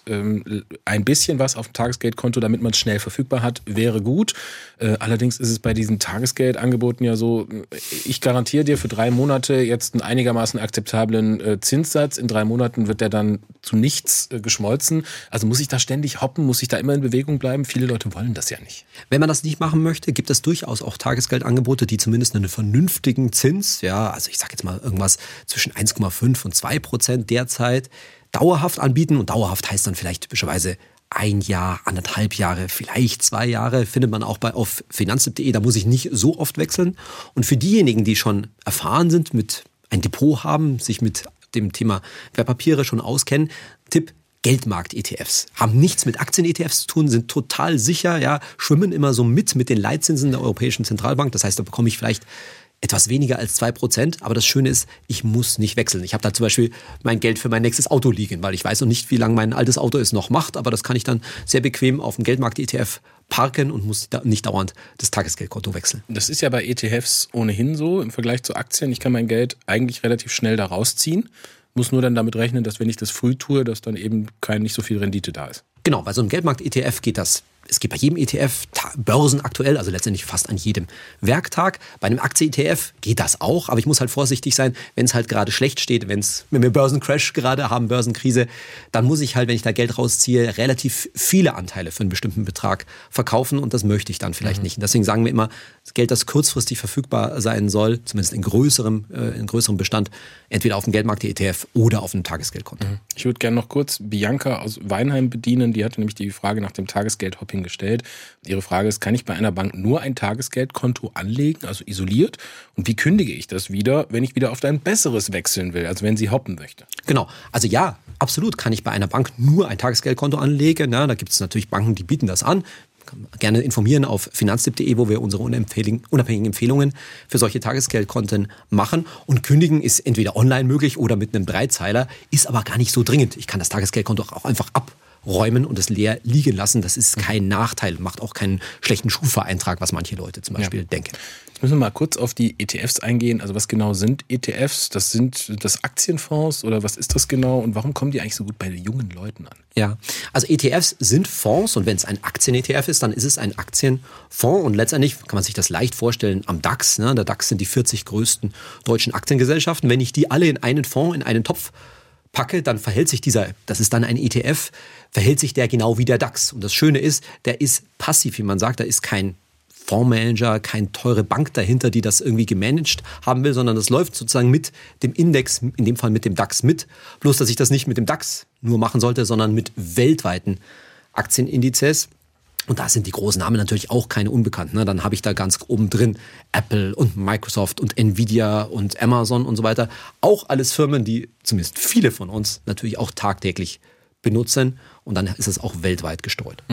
ein bisschen was auf dem Tagesgeldkonto, damit man es schnell verfügbar hat, wäre gut. Allerdings ist es bei diesen Tagesgeldangeboten ja so, ich garantiere dir für 3 Monate jetzt einen einigermaßen akzeptablen Zinssatz. In 3 Monaten wird der dann zu nichts geschmolzen. Also muss ich da ständig hoppen, muss ich da immer in Bewegung bleiben? Viele Leute wollen das ja nicht. Wenn man das nicht machen möchte, gibt es durchaus auch Tagesgeldangebote, die zumindest einen vernünftigen Zins, ja, also ich sage jetzt mal irgendwas zwischen 1,5 und 2% derzeit dauerhaft anbieten. Und dauerhaft heißt dann vielleicht typischerweise 1 Jahr, 1,5 Jahre, vielleicht 2 Jahre, findet man auch auf finanztipp.de. Da muss ich nicht so oft wechseln. Und für diejenigen, die schon erfahren sind, mit ein Depot haben, sich mit dem Thema Wertpapiere schon auskennen, Tipp: Geldmarkt-ETFs. Haben nichts mit Aktien-ETFs zu tun, sind total sicher, ja, schwimmen immer so mit den Leitzinsen der Europäischen Zentralbank. Das heißt, da bekomme ich vielleicht etwas weniger als 2%. Aber das Schöne ist, ich muss nicht wechseln. Ich habe da zum Beispiel mein Geld für mein nächstes Auto liegen, weil ich weiß noch nicht, wie lange mein altes Auto es noch macht. Aber das kann ich dann sehr bequem auf dem Geldmarkt-ETF parken und muss nicht dauernd das Tagesgeldkonto wechseln. Das ist ja bei ETFs ohnehin so im Vergleich zu Aktien. Ich kann mein Geld eigentlich relativ schnell da rausziehen. Muss nur dann damit rechnen, dass wenn ich das früh tue, dass dann eben nicht so viel Rendite da ist. Genau, bei so einem Geldmarkt-ETF geht das. Es geht bei jedem ETF börsenaktuell, also letztendlich fast an jedem Werktag. Bei einem Aktien-ETF geht das auch, aber ich muss halt vorsichtig sein, wenn es halt gerade schlecht steht, wenn wir Börsencrash gerade haben, Börsenkrise, dann muss ich halt, wenn ich da Geld rausziehe, relativ viele Anteile für einen bestimmten Betrag verkaufen und das möchte ich dann vielleicht nicht. Und deswegen sagen wir immer, das Geld, das kurzfristig verfügbar sein soll, zumindest in größerem Bestand, entweder auf dem Geldmarkt-ETF oder auf einem Tagesgeldkonto. Ich würde gerne noch kurz Bianca aus Weinheim bedienen, die hatte nämlich die Frage nach dem Tagesgeldhopping gestellt. Ihre Frage ist, kann ich bei einer Bank nur ein Tagesgeldkonto anlegen, also isoliert? Und wie kündige ich das wieder, wenn ich wieder auf ein besseres wechseln will, also wenn sie hoppen möchte? Genau, also ja, absolut kann ich bei einer Bank nur ein Tagesgeldkonto anlegen. Na, da gibt es natürlich Banken, die bieten das an. Gerne informieren auf finanztipp.de, wo wir unsere unabhängigen Empfehlungen für solche Tagesgeldkonten machen. Und kündigen ist entweder online möglich oder mit einem Dreizeiler, ist aber gar nicht so dringend. Ich kann das Tagesgeldkonto auch einfach abräumen und es leer liegen lassen. Das ist kein Nachteil, macht auch keinen schlechten Schufa-Eintrag, was manche Leute zum Beispiel denken. Jetzt müssen wir mal kurz auf die ETFs eingehen. Also was genau sind ETFs? Sind das Aktienfonds oder was ist das genau? Und warum kommen die eigentlich so gut bei den jungen Leuten an? Ja, also ETFs sind Fonds und wenn es ein Aktien-ETF ist, dann ist es ein Aktienfonds und letztendlich kann man sich das leicht vorstellen am DAX. Ne? Der DAX sind die 40 größten deutschen Aktiengesellschaften. Wenn ich die alle in einen Fonds, in einen Topf packe, dann verhält sich das ist dann ein ETF, verhält sich der genau wie der DAX. Und das Schöne ist, der ist passiv, wie man sagt, da ist kein Fondsmanager, keine teure Bank dahinter, die das irgendwie gemanagt haben will, sondern das läuft sozusagen mit dem Index, in dem Fall mit dem DAX mit. Bloß, dass ich das nicht mit dem DAX nur machen sollte, sondern mit weltweiten Aktienindizes. Und da sind die großen Namen natürlich auch keine Unbekannten. Ne? Dann habe ich da ganz oben drin Apple und Microsoft und Nvidia und Amazon und so weiter. Auch alles Firmen, die zumindest viele von uns natürlich auch tagtäglich benutzen. Und dann ist es auch weltweit gestreut.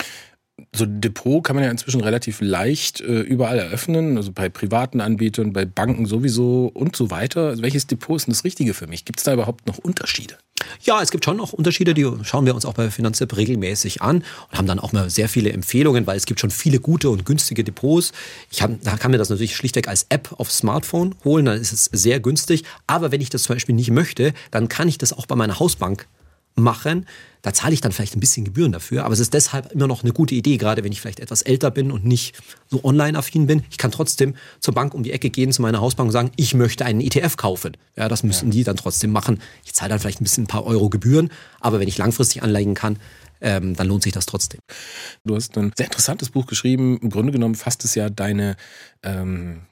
So ein Depot kann man ja inzwischen relativ leicht überall eröffnen, also bei privaten Anbietern, bei Banken sowieso und so weiter. Also welches Depot ist denn das Richtige für mich? Gibt es da überhaupt noch Unterschiede? Ja, es gibt schon noch Unterschiede, die schauen wir uns auch bei Finanztipp regelmäßig an und haben dann auch mal sehr viele Empfehlungen, weil es gibt schon viele gute und günstige Depots. Da kann mir das natürlich schlichtweg als App aufs Smartphone holen, dann ist es sehr günstig. Aber wenn ich das zum Beispiel nicht möchte, dann kann ich das auch bei meiner Hausbank machen. Da zahle ich dann vielleicht ein bisschen Gebühren dafür, aber es ist deshalb immer noch eine gute Idee, gerade wenn ich vielleicht etwas älter bin und nicht so online-affin bin. Ich kann trotzdem zur Bank um die Ecke gehen, zu meiner Hausbank und sagen, ich möchte einen ETF kaufen. Ja, das müssen die dann trotzdem machen. Ich zahle dann vielleicht ein paar Euro Gebühren, aber wenn ich langfristig anlegen kann, dann lohnt sich das trotzdem. Du hast ein sehr interessantes Buch geschrieben. Im Grunde genommen fasst es ja deine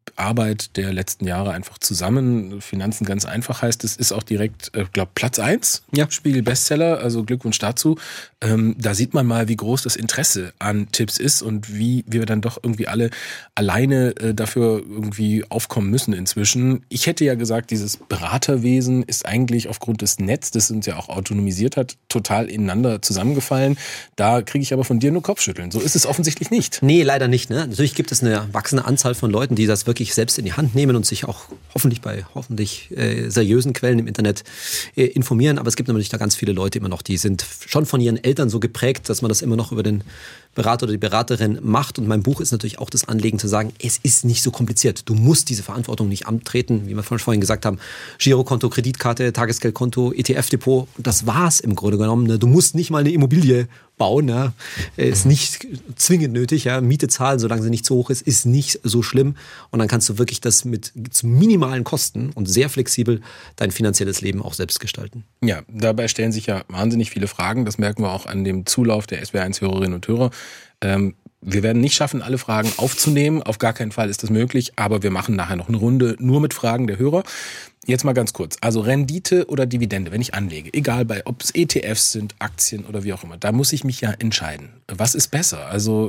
Arbeit der letzten Jahre einfach zusammen. Finanzen ganz einfach heißt, es ist auch direkt, glaube Platz 1, Spiegel Bestseller, also Glückwunsch dazu. Da sieht man mal, wie groß das Interesse an Tipps ist und wie wir dann doch irgendwie alle alleine dafür irgendwie aufkommen müssen inzwischen. Ich hätte ja gesagt, dieses Beraterwesen ist eigentlich aufgrund des Netzes, das uns ja auch autonomisiert hat, total ineinander zusammengefallen. Da kriege ich aber von dir nur Kopfschütteln. So ist es offensichtlich nicht. Nee, leider nicht. Ne? Natürlich gibt es eine wachsende Anzahl von Leuten, die das wirklich selbst in die Hand nehmen und sich auch hoffentlich bei seriösen Quellen im Internet informieren. Aber es gibt natürlich da ganz viele Leute immer noch, die sind schon von ihren Eltern so geprägt, dass man das immer noch über den Berater oder die Beraterin macht. Und mein Buch ist natürlich auch das Anliegen zu sagen, es ist nicht so kompliziert. Du musst diese Verantwortung nicht antreten, wie wir vorhin gesagt haben. Girokonto, Kreditkarte, Tagesgeldkonto, ETF-Depot. Das war's im Grunde genommen. Ne? Du musst nicht mal eine Immobilie bauen. Ja? Ist nicht zwingend nötig. Ja? Miete zahlen, solange sie nicht zu hoch ist nicht so schlimm. Und dann kannst du wirklich das mit zu minimalen Kosten und sehr flexibel dein finanzielles Leben auch selbst gestalten. Ja, dabei stellen sich ja wahnsinnig viele Fragen. Das merken wir auch an dem Zulauf der SWR1-Hörerinnen und Hörer. Wir werden nicht schaffen, alle Fragen aufzunehmen. Auf gar keinen Fall ist das möglich. Aber wir machen nachher noch eine Runde nur mit Fragen der Hörer. Jetzt mal ganz kurz. Also Rendite oder Dividende, wenn ich anlege, egal ob es ETFs sind, Aktien oder wie auch immer, da muss ich mich ja entscheiden. Was ist besser? Also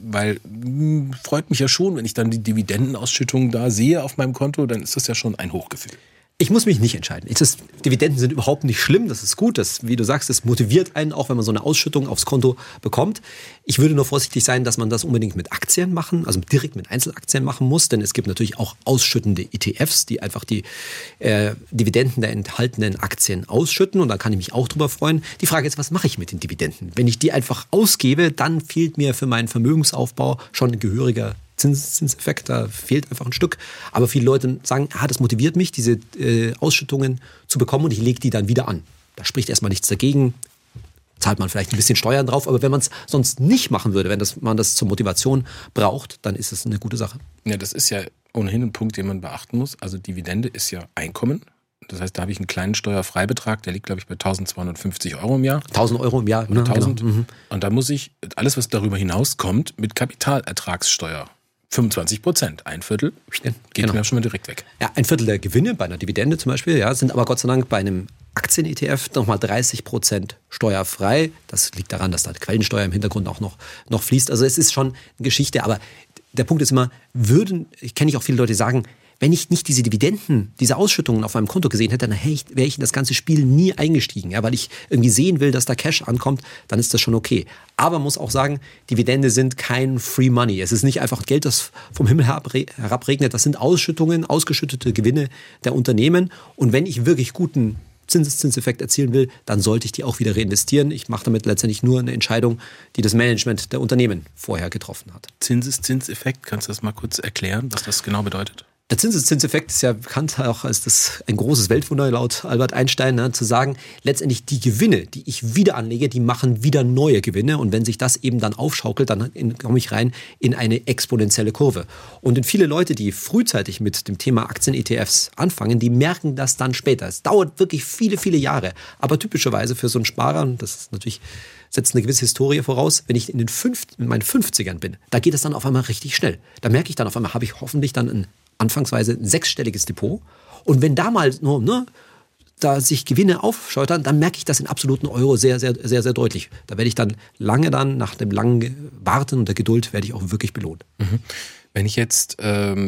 freut mich ja schon, wenn ich dann die Dividendenausschüttung da sehe auf meinem Konto, dann ist das ja schon ein Hochgefühl. Ich muss mich nicht entscheiden. Dividenden sind überhaupt nicht schlimm, das ist gut. Das, wie du sagst, das motiviert einen, auch wenn man so eine Ausschüttung aufs Konto bekommt. Ich würde nur vorsichtig sein, dass man das unbedingt mit Aktien machen, also direkt mit Einzelaktien machen muss, denn es gibt natürlich auch ausschüttende ETFs, die einfach die Dividenden der enthaltenen Aktien ausschütten und da kann ich mich auch drüber freuen. Die Frage ist, was mache ich mit den Dividenden? Wenn ich die einfach ausgebe, dann fehlt mir für meinen Vermögensaufbau schon ein gehöriger Zinseffekt, da fehlt einfach ein Stück. Aber viele Leute sagen, das motiviert mich, diese Ausschüttungen zu bekommen und ich lege die dann wieder an. Da spricht erstmal nichts dagegen, zahlt man vielleicht ein bisschen Steuern drauf, aber wenn man es sonst nicht machen würde, man das zur Motivation braucht, dann ist es eine gute Sache. Ja, das ist ja ohnehin ein Punkt, den man beachten muss. Also Dividende ist ja Einkommen. Das heißt, da habe ich einen kleinen Steuerfreibetrag, der liegt, glaube ich, bei 1.250 € im Jahr. 1.000 € im Jahr. Oder 1.000. Genau. Und da muss ich alles, was darüber hinauskommt, mit Kapitalertragssteuer 25%, ein Viertel, geht mir schon mal direkt weg. Ja, ein Viertel der Gewinne bei einer Dividende zum Beispiel, sind aber Gott sei Dank bei einem Aktien-ETF nochmal 30% steuerfrei. Das liegt daran, dass da die Quellensteuer im Hintergrund auch noch fließt. Also es ist schon eine Geschichte, aber der Punkt ist immer, ich kenne auch viele Leute, die sagen, wenn ich nicht diese Dividenden, diese Ausschüttungen auf meinem Konto gesehen hätte, dann wäre ich in das ganze Spiel nie eingestiegen. Ja, weil ich irgendwie sehen will, dass da Cash ankommt, dann ist das schon okay. Aber man muss auch sagen, Dividende sind kein Free Money. Es ist nicht einfach Geld, das vom Himmel herabregnet. Das sind Ausschüttungen, ausgeschüttete Gewinne der Unternehmen. Und wenn ich wirklich guten Zinseffekt erzielen will, dann sollte ich die auch wieder reinvestieren. Ich mache damit letztendlich nur eine Entscheidung, die das Management der Unternehmen vorher getroffen hat. Zinseffekt, kannst du das mal kurz erklären, was das genau bedeutet? Der Zinseffekt ist ja bekannt auch als ein großes Weltwunder laut Albert Einstein, zu sagen, letztendlich die Gewinne, die ich wieder anlege, die machen wieder neue Gewinne und wenn sich das eben dann aufschaukelt, dann komme ich rein in eine exponentielle Kurve. Und viele Leute, die frühzeitig mit dem Thema Aktien-ETFs anfangen, die merken das dann später. Es dauert wirklich viele, viele Jahre, aber typischerweise für so einen Sparer, und das ist natürlich setzt eine gewisse Historie voraus, wenn ich in meinen 50ern bin, da geht es dann auf einmal richtig schnell. Da merke ich dann auf einmal, habe ich hoffentlich dann anfangsweise ein 6-stelliges Depot. Und wenn da mal da sich Gewinne aufscheuern, dann merke ich das in absoluten Euro sehr, sehr, sehr, sehr deutlich. Da werde ich dann nach dem langen Warten und der Geduld, werde ich auch wirklich belohnt. Mhm. Wenn ich jetzt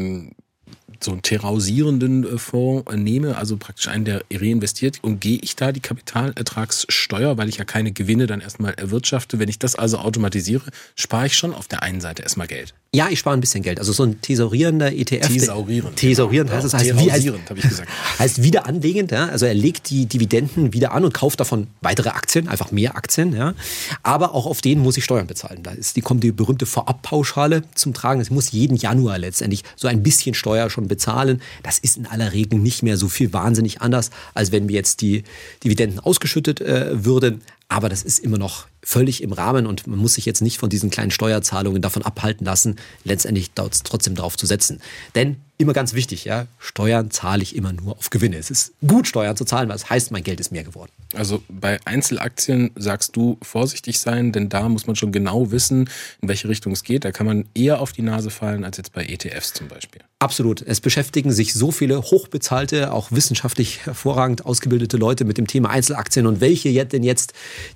so einen terrausierenden Fonds nehme, also praktisch einen, der reinvestiert, umgehe ich da die Kapitalertragssteuer, weil ich ja keine Gewinne dann erstmal erwirtschafte. Wenn ich das also automatisiere, spare ich schon auf der einen Seite erstmal Geld. Ja, ich spare ein bisschen Geld. Also so ein thesaurierender ETF. Thesaurierend heißt das. Habe ich gesagt. Heißt wieder anlegend. Ja? Also er legt die Dividenden wieder an und kauft davon weitere Aktien, einfach mehr Aktien. Ja? Aber auch auf denen muss ich Steuern bezahlen. Kommt die berühmte Vorabpauschale zum Tragen. Ich muss jeden Januar letztendlich so ein bisschen Steuer schon bezahlen. Das ist in aller Regel nicht mehr so viel wahnsinnig anders, als wenn mir jetzt die Dividenden ausgeschüttet würden. Aber das ist immer noch völlig im Rahmen und man muss sich jetzt nicht von diesen kleinen Steuerzahlungen davon abhalten lassen, letztendlich trotzdem drauf zu setzen. Denn immer ganz wichtig, ja, Steuern zahle ich immer nur auf Gewinne. Es ist gut, Steuern zu zahlen, weil das heißt, mein Geld ist mehr geworden. Also bei Einzelaktien sagst du vorsichtig sein, denn da muss man schon genau wissen, in welche Richtung es geht. Da kann man eher auf die Nase fallen als jetzt bei ETFs zum Beispiel. Absolut. Es beschäftigen sich so viele hochbezahlte, auch wissenschaftlich hervorragend ausgebildete Leute mit dem Thema Einzelaktien und welche denn jetzt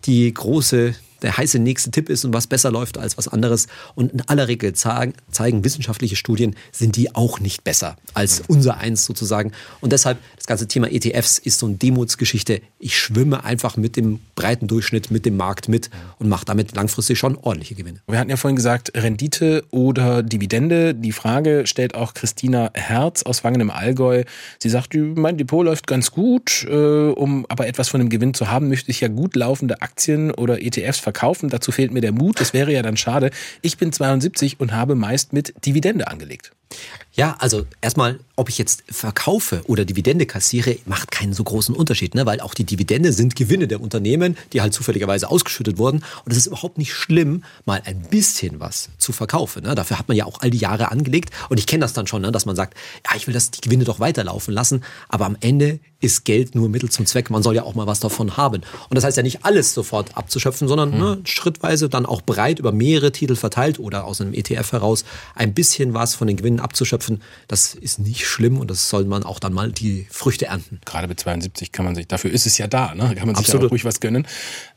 der heiße nächste Tipp ist und was besser läuft als was anderes. Und in aller Regel zeigen wissenschaftliche Studien, sind die auch nicht besser als unser eins sozusagen. Und deshalb, das ganze Thema ETFs ist so eine Demutsgeschichte. Ich schwimme einfach mit dem breiten Durchschnitt, mit dem Markt mit und mache damit langfristig schon ordentliche Gewinne. Wir hatten ja vorhin gesagt, Rendite oder Dividende. Die Frage stellt auch Christina Herz aus Wangen im Allgäu. Sie sagt, mein Depot läuft ganz gut, um aber etwas von dem Gewinn zu haben, möchte ich ja gut laufende Aktien oder ETFs verkaufen. Dazu fehlt mir der Mut. Das wäre ja dann schade. Ich bin 72 und habe meist mit Dividende angelegt. Ja, also erstmal, ob ich jetzt verkaufe oder Dividende kassiere, macht keinen so großen Unterschied, ne? Weil auch die Dividende sind Gewinne der Unternehmen, die halt zufälligerweise ausgeschüttet wurden. Und es ist überhaupt nicht schlimm, mal ein bisschen was zu verkaufen. Ne? Dafür hat man ja auch all die Jahre angelegt. Und ich kenne das dann schon, ne? Dass man sagt, ja, ich will die Gewinne doch weiterlaufen lassen. Aber am Ende ist Geld nur Mittel zum Zweck. Man soll ja auch mal was davon haben. Und das heißt ja nicht alles sofort abzuschöpfen, sondern schrittweise dann auch breit über mehrere Titel verteilt oder aus einem ETF heraus ein bisschen was von den Gewinnen abzuschöpfen. Das ist nicht schlimm und das soll man auch dann mal die Früchte ernten. Gerade mit 72 kann man sich, dafür ist es ja da, ne? Kann man sich Absolut. Ja auch ruhig was gönnen.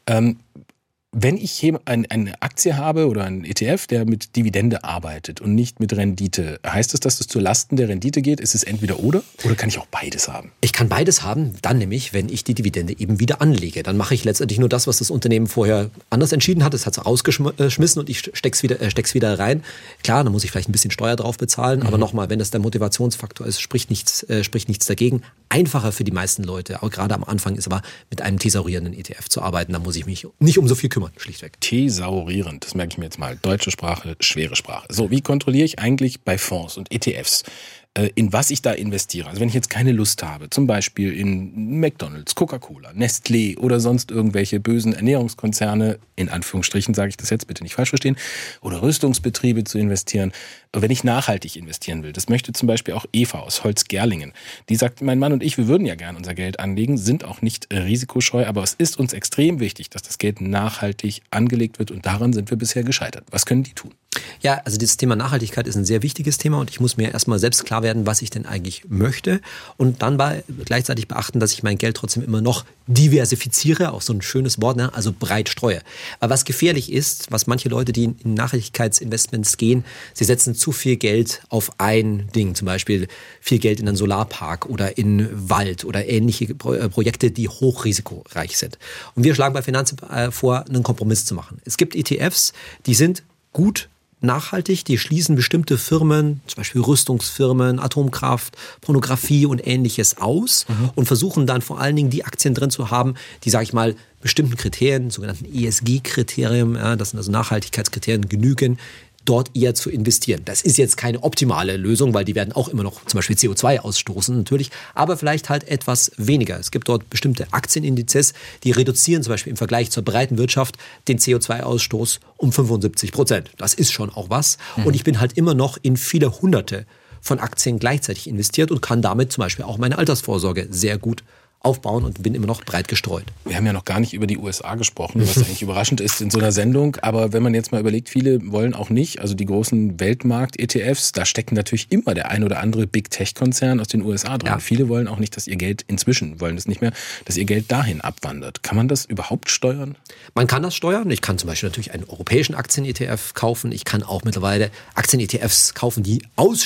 Wenn ich hier eine Aktie habe oder einen ETF, der mit Dividende arbeitet und nicht mit Rendite, heißt das, dass es zu Lasten der Rendite geht? Ist es entweder oder kann ich auch beides haben? Ich kann beides haben, dann nämlich, wenn ich die Dividende eben wieder anlege. Dann mache ich letztendlich nur das, was das Unternehmen vorher anders entschieden hat. Es hat es rausgeschmissen und ich steck's wieder rein. Klar, dann muss ich vielleicht ein bisschen Steuer drauf bezahlen, aber nochmal, wenn das der Motivationsfaktor ist, spricht nichts dagegen. Einfacher für die meisten Leute, auch gerade am Anfang, ist aber mit einem thesaurierenden ETF zu arbeiten. Da muss ich mich nicht um so viel kümmern, schlichtweg. Thesaurierend, das merke ich mir jetzt mal. Deutsche Sprache, schwere Sprache. So, wie kontrolliere ich eigentlich bei Fonds und ETFs, in was ich da investiere? Also wenn ich jetzt keine Lust habe, zum Beispiel in McDonald's, Coca-Cola, Nestlé oder sonst irgendwelche bösen Ernährungskonzerne, in Anführungsstrichen sage ich das jetzt, bitte nicht falsch verstehen, oder Rüstungsbetriebe zu investieren, wenn ich nachhaltig investieren will. Das möchte zum Beispiel auch Eva aus Holzgerlingen. Die sagt, mein Mann und ich, wir würden ja gern unser Geld anlegen, sind auch nicht risikoscheu, aber es ist uns extrem wichtig, dass das Geld nachhaltig angelegt wird und daran sind wir bisher gescheitert. Was können die tun? Ja, also dieses Thema Nachhaltigkeit ist ein sehr wichtiges Thema und ich muss mir erstmal selbst klar werden, was ich denn eigentlich möchte und dann gleichzeitig beachten, dass ich mein Geld trotzdem immer noch diversifiziere, auch so ein schönes Wort, ne? Also breit streue. Aber was gefährlich ist, was manche Leute, die in Nachhaltigkeitsinvestments gehen, sie setzen zu viel Geld auf ein Ding, zum Beispiel viel Geld in einen Solarpark oder in Wald oder ähnliche Projekte, die hochrisikoreich sind. Und wir schlagen bei Finanztipp vor, einen Kompromiss zu machen. Es gibt ETFs, die sind gut nachhaltig, die schließen bestimmte Firmen, zum Beispiel Rüstungsfirmen, Atomkraft, Pornografie und Ähnliches aus und versuchen dann vor allen Dingen die Aktien drin zu haben, die, sage ich mal, bestimmten Kriterien, sogenannten ESG-Kriterien, ja, das sind also Nachhaltigkeitskriterien, genügen, dort eher zu investieren. Das ist jetzt keine optimale Lösung, weil die werden auch immer noch zum Beispiel CO2 ausstoßen natürlich, aber vielleicht halt etwas weniger. Es gibt dort bestimmte Aktienindizes, die reduzieren zum Beispiel im Vergleich zur breiten Wirtschaft den CO2-Ausstoß um 75%. Das ist schon auch was. Und ich bin halt immer noch in viele Hunderte von Aktien gleichzeitig investiert und kann damit zum Beispiel auch meine Altersvorsorge sehr gut aufbauen und bin immer noch breit gestreut. Wir haben ja noch gar nicht über die USA gesprochen, was eigentlich überraschend ist in so einer Sendung. Aber wenn man jetzt mal überlegt, viele wollen auch nicht, also die großen Weltmarkt-ETFs, da stecken natürlich immer der ein oder andere Big-Tech-Konzern aus den USA drin. Ja. Viele wollen auch nicht, dass ihr Geld wollen das nicht mehr, dass ihr Geld dahin abwandert. Kann man das überhaupt steuern? Man kann das steuern. Ich kann zum Beispiel natürlich einen europäischen Aktien-ETF kaufen. Ich kann auch mittlerweile Aktien-ETFs kaufen, die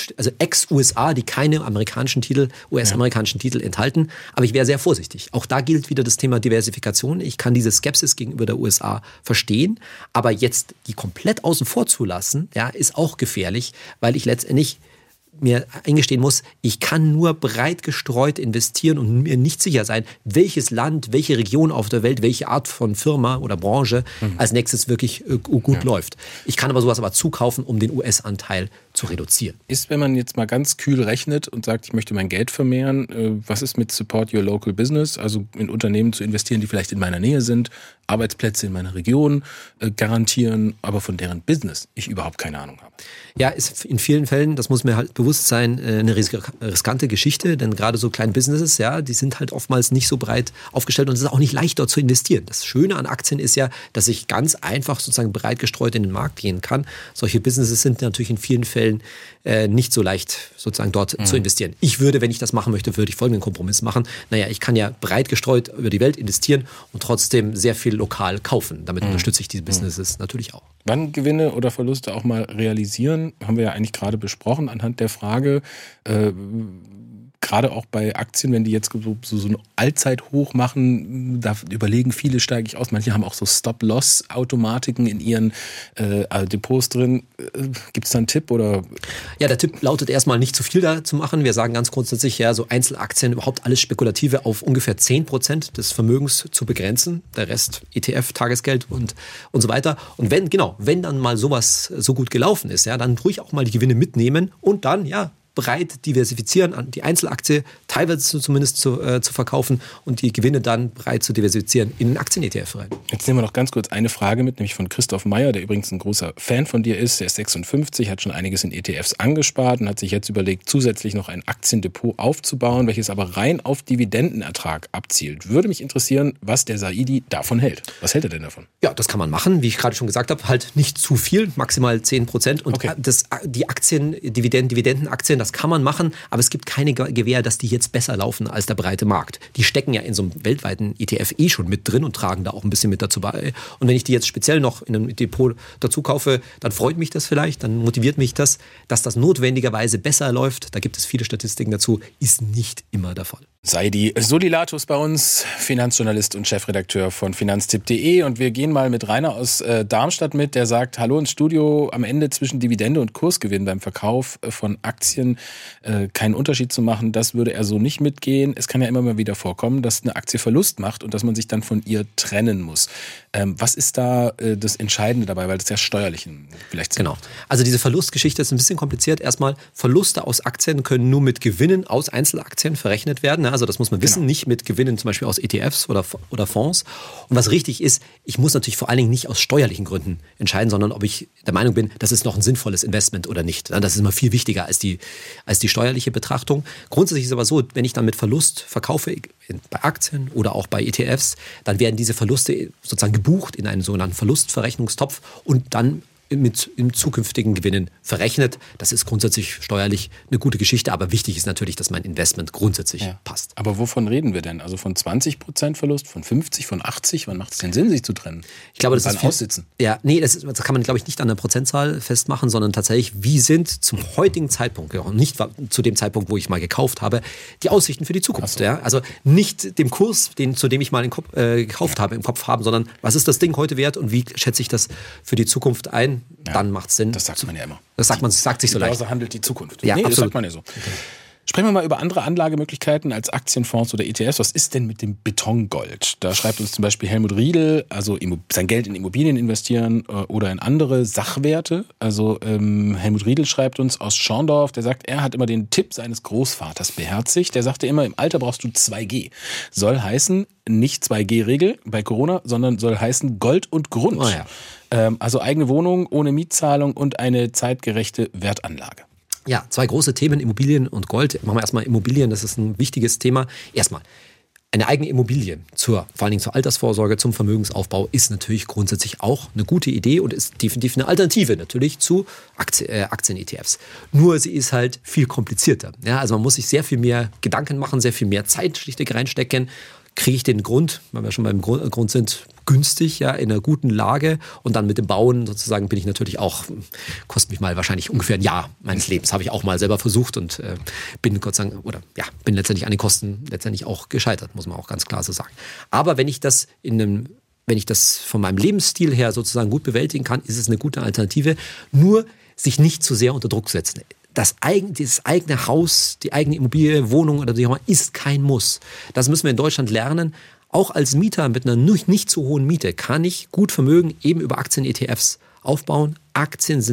ex-USA, die keine amerikanischen Titel, US-amerikanischen Titel enthalten. Aber ich wäre sehr vorsichtig. Auch da gilt wieder das Thema Diversifikation. Ich kann diese Skepsis gegenüber der USA verstehen, aber jetzt die komplett außen vor zu lassen, ja, ist auch gefährlich, weil ich letztendlich mir eingestehen muss, ich kann nur breit gestreut investieren und mir nicht sicher sein, welches Land, welche Region auf der Welt, welche Art von Firma oder Branche als nächstes wirklich gut läuft. Ich kann aber sowas zukaufen, um den US-Anteil zu reduzieren. Ist, wenn man jetzt mal ganz kühl rechnet und sagt, ich möchte mein Geld vermehren, was ist mit Support Your Local Business, also in Unternehmen zu investieren, die vielleicht in meiner Nähe sind, Arbeitsplätze in meiner Region garantieren, aber von deren Business ich überhaupt keine Ahnung habe. Ja, ist in vielen Fällen, das muss mir halt bewusst sein, eine riskante Geschichte, denn gerade so kleine Businesses, ja, die sind halt oftmals nicht so breit aufgestellt und es ist auch nicht leicht, dort zu investieren. Das Schöne an Aktien ist ja, dass ich ganz einfach sozusagen breit gestreut in den Markt gehen kann. Solche Businesses sind natürlich in vielen Fällen nicht so leicht sozusagen dort zu investieren. Ich würde, wenn ich das machen möchte, würde ich folgenden Kompromiss machen. Naja, ich kann ja breit gestreut über die Welt investieren und trotzdem sehr viel lokal kaufen. Damit unterstütze ich diese Businesses natürlich auch. Wann Gewinne oder Verluste auch mal realisieren, haben wir ja eigentlich gerade besprochen anhand der Frage, gerade auch bei Aktien, wenn die jetzt so ein Allzeithoch machen, da überlegen viele, steige ich aus. Manche haben auch so Stop-Loss-Automatiken in ihren Depots drin. Gibt es da einen Tipp? Oder? Ja, der Tipp lautet erstmal nicht zu viel da zu machen. Wir sagen ganz grundsätzlich, ja, so Einzelaktien, überhaupt alles Spekulative auf ungefähr 10% des Vermögens zu begrenzen. Der Rest ETF, Tagesgeld und so weiter. Und wenn dann mal sowas so gut gelaufen ist, ja, dann ruhig auch mal die Gewinne mitnehmen und dann, ja, breit diversifizieren, die Einzelaktie teilweise zumindest zu verkaufen und die Gewinne dann breit zu diversifizieren in den Aktien-ETF rein. Jetzt nehmen wir noch ganz kurz eine Frage mit, nämlich von Christoph Meyer, der übrigens ein großer Fan von dir ist. Der ist 56, hat schon einiges in ETFs angespart und hat sich jetzt überlegt, zusätzlich noch ein Aktiendepot aufzubauen, welches aber rein auf Dividendenertrag abzielt. Würde mich interessieren, was der Saidi davon hält. Was hält er denn davon? Ja, das kann man machen. Wie ich gerade schon gesagt habe, halt nicht zu viel, maximal 10%. Und okay. Die Aktien, Dividendenaktien, das kann man machen, aber es gibt keine Gewähr, dass die jetzt besser laufen als der breite Markt. Die stecken ja in so einem weltweiten ETF schon mit drin und tragen da auch ein bisschen mit dazu bei. Und wenn ich die jetzt speziell noch in einem Depot dazu kaufe, dann freut mich das vielleicht, dann motiviert mich das, dass das notwendigerweise besser läuft. Da gibt es viele Statistiken dazu, ist nicht immer der Fall. Saidi Solilatus bei uns, Finanzjournalist und Chefredakteur von finanztipp.de, und wir gehen mal mit Rainer aus Darmstadt mit, der sagt, hallo ins Studio, am Ende zwischen Dividende und Kursgewinn beim Verkauf von Aktien keinen Unterschied zu machen, das würde er so nicht mitgehen. Es kann ja immer mal wieder vorkommen, dass eine Aktie Verlust macht und dass man sich dann von ihr trennen muss. Was ist da das Entscheidende dabei, weil das ja steuerlich vielleicht Genau. Also diese Verlustgeschichte ist ein bisschen kompliziert. Erstmal, Verluste aus Aktien können nur mit Gewinnen aus Einzelaktien verrechnet werden. Also das muss man wissen, nicht mit Gewinnen zum Beispiel aus ETFs oder Fonds. Und was richtig ist, ich muss natürlich vor allen Dingen nicht aus steuerlichen Gründen entscheiden, sondern ob ich der Meinung bin, das ist noch ein sinnvolles Investment oder nicht. Das ist immer viel wichtiger als die steuerliche Betrachtung. Grundsätzlich ist es aber so, wenn ich dann mit Verlust verkaufe, bei Aktien oder auch bei ETFs, dann werden diese Verluste sozusagen gebucht in einen sogenannten Verlustverrechnungstopf und dann mit im zukünftigen Gewinnen verrechnet. Das ist grundsätzlich steuerlich eine gute Geschichte, aber wichtig ist natürlich, dass mein Investment grundsätzlich passt. Aber wovon reden wir denn? Also von 20% Verlust, von 50, von 80? Wann macht es denn Sinn, sich zu trennen? Ich glaube, das ist aussitzen. Ja, nee, das kann man, glaube ich, nicht an der Prozentzahl festmachen, sondern tatsächlich, wie sind zum heutigen Zeitpunkt, und nicht zu dem Zeitpunkt, wo ich mal gekauft habe, die Aussichten für die Zukunft. So. Ja? Also nicht dem Kurs, zu dem ich mal gekauft habe, im Kopf haben, sondern was ist das Ding heute wert und wie schätze ich das für die Zukunft ein? Dann macht es Sinn. Das sagt man ja immer. Das sagt sich so leicht. Die Börse handelt die Zukunft. Ja, das sagt man ja so. Okay. Sprechen wir mal über andere Anlagemöglichkeiten als Aktienfonds oder ETFs. Was ist denn mit dem Betongold? Da schreibt uns zum Beispiel Helmut Riedel, also sein Geld in Immobilien investieren oder in andere Sachwerte. Also Helmut Riedel schreibt uns aus Schorndorf, der sagt, er hat immer den Tipp seines Großvaters beherzigt. Der sagte immer, im Alter brauchst du 2G. Soll heißen, nicht 2G-Regel bei Corona, sondern soll heißen Gold und Grund. Oh ja. Also eigene Wohnung ohne Mietzahlung und eine zeitgerechte Wertanlage. Ja, zwei große Themen, Immobilien und Gold. Machen wir erstmal Immobilien, das ist ein wichtiges Thema. Erstmal, eine eigene Immobilie, vor allen Dingen zur Altersvorsorge, zum Vermögensaufbau, ist natürlich grundsätzlich auch eine gute Idee und ist definitiv eine Alternative natürlich zu Aktien-ETFs. Nur sie ist halt viel komplizierter. Ja, also man muss sich sehr viel mehr Gedanken machen, sehr viel mehr Zeit schlichtweg reinstecken. Kriege ich den Grund, wenn wir schon beim Grund sind, günstig, ja, in einer guten Lage, und dann mit dem Bauen sozusagen bin ich natürlich auch, kostet mich mal wahrscheinlich ungefähr ein Jahr meines Lebens, habe ich auch mal selber versucht und bin letztendlich an den Kosten letztendlich auch gescheitert, muss man auch ganz klar so sagen. Aber wenn ich das von meinem Lebensstil her sozusagen gut bewältigen kann, ist es eine gute Alternative, nur sich nicht zu sehr unter Druck setzen. Das eigene Haus, die eigene Immobilie, Wohnung oder wie auch immer, ist kein Muss. Das müssen wir in Deutschland lernen. Auch als Mieter mit einer nicht zu hohen Miete kann ich gut Vermögen eben über Aktien-ETFs aufbauen. Aktien sind eine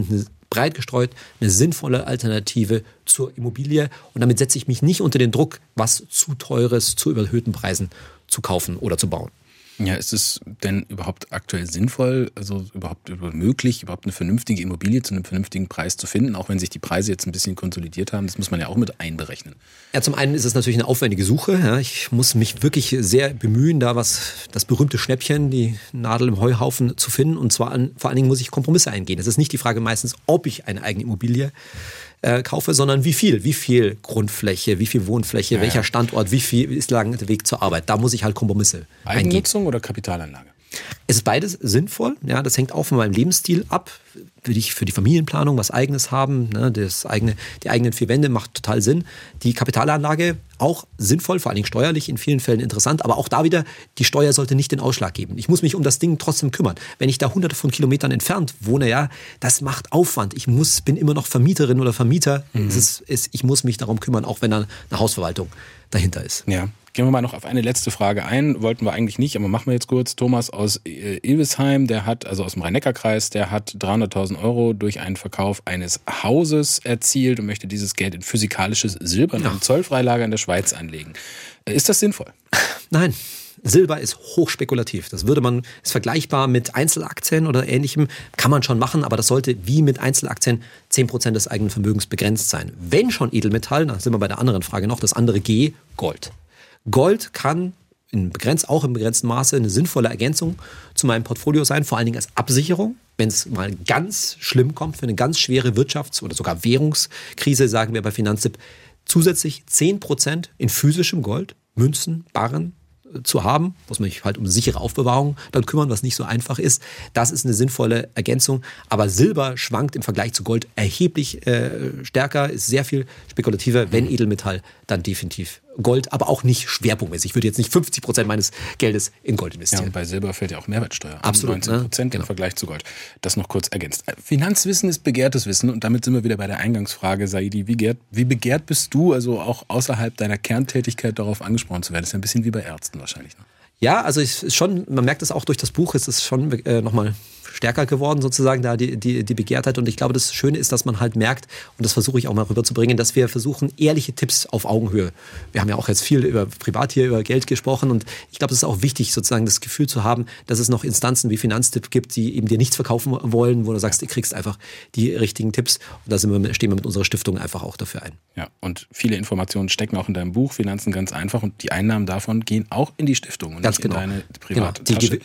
breit gestreut eine sinnvolle Alternative zur Immobilie. Und damit setze ich mich nicht unter den Druck, was zu teures, zu überhöhten Preisen zu kaufen oder zu bauen. Ja, ist es denn überhaupt aktuell sinnvoll, also überhaupt möglich, überhaupt eine vernünftige Immobilie zu einem vernünftigen Preis zu finden, auch wenn sich die Preise jetzt ein bisschen konsolidiert haben? Das muss man ja auch mit einberechnen. Ja, zum einen ist es natürlich eine aufwendige Suche. Ja, ich muss mich wirklich sehr bemühen, da das berühmte Schnäppchen, die Nadel im Heuhaufen zu finden. Und zwar vor allen Dingen muss ich Kompromisse eingehen. Es ist nicht die Frage meistens, ob ich eine eigene Immobilie kaufe, sondern wie viel Grundfläche, wie viel Wohnfläche, welcher Standort, wie viel ist lang der Weg zur Arbeit. Da muss ich halt Kompromisse eingehen. Eigennutzung oder Kapitalanlage? Es ist beides sinnvoll. Ja, das hängt auch von meinem Lebensstil ab. Für die Familienplanung was Eigenes haben, ne, die eigenen vier Wände macht total Sinn. Die Kapitalanlage auch sinnvoll, vor allen Dingen steuerlich, in vielen Fällen interessant. Aber auch da wieder, die Steuer sollte nicht den Ausschlag geben. Ich muss mich um das Ding trotzdem kümmern. Wenn ich da hunderte von Kilometern entfernt wohne, ja, das macht Aufwand. Bin immer noch Vermieterin oder Vermieter. Ich muss mich darum kümmern, auch wenn da eine Hausverwaltung dahinter ist. Ja. Gehen wir mal noch auf eine letzte Frage ein. Wollten wir eigentlich nicht, aber machen wir jetzt kurz. Thomas aus Ilvesheim, also aus dem Rhein-Neckar-Kreis, der hat 300.000 € durch einen Verkauf eines Hauses erzielt und möchte dieses Geld in physikalisches Silber in einem Zollfreilager in der Schweiz anlegen. Ist das sinnvoll? Nein. Silber ist hochspekulativ. Das ist vergleichbar mit Einzelaktien oder Ähnlichem. Kann man schon machen, aber das sollte wie mit Einzelaktien 10% des eigenen Vermögens begrenzt sein. Wenn schon Edelmetall, dann sind wir bei der anderen Frage noch, das andere G, Gold. Gold kann auch im begrenzten Maße eine sinnvolle Ergänzung zu meinem Portfolio sein, vor allen Dingen als Absicherung. Wenn es mal ganz schlimm kommt, für eine ganz schwere Wirtschafts- oder sogar Währungskrise, sagen wir bei Finanztipp, zusätzlich 10% in physischem Gold, Münzen, Barren zu haben, muss man sich halt um sichere Aufbewahrung dann kümmern, was nicht so einfach ist. Das ist eine sinnvolle Ergänzung. Aber Silber schwankt im Vergleich zu Gold erheblich stärker, ist sehr viel spekulativer. Wenn Edelmetall, dann definitiv Gold, aber auch nicht schwerpunktmäßig. Ich würde jetzt nicht 50% meines Geldes in Gold investieren. Ja, und bei Silber fällt ja auch Mehrwertsteuer. Absolut. 19% im Vergleich zu Gold. Das noch kurz ergänzt. Finanzwissen ist begehrtes Wissen und damit sind wir wieder bei der Eingangsfrage, Saidi. Wie begehrt bist du, also auch außerhalb deiner Kerntätigkeit darauf angesprochen zu werden? Das ist ja ein bisschen wie bei Ärzten wahrscheinlich. Ne? Ja, also man merkt es auch durch das Buch, es ist schon nochmal stärker geworden sozusagen, da die Begehrtheit. Und ich glaube, das Schöne ist, dass man halt merkt, und das versuche ich auch mal rüberzubringen, dass wir versuchen, ehrliche Tipps auf Augenhöhe. Wir haben ja auch jetzt viel über Geld gesprochen und ich glaube, es ist auch wichtig, sozusagen das Gefühl zu haben, dass es noch Instanzen wie Finanztipp gibt, die eben dir nichts verkaufen wollen, wo du sagst, du kriegst einfach die richtigen Tipps. Und da stehen wir mit unserer Stiftung einfach auch dafür ein. Ja, und viele Informationen stecken auch in deinem Buch, Finanzen ganz einfach, und die Einnahmen davon gehen auch in die Stiftung und ganz nicht genau. in deine private Tasche.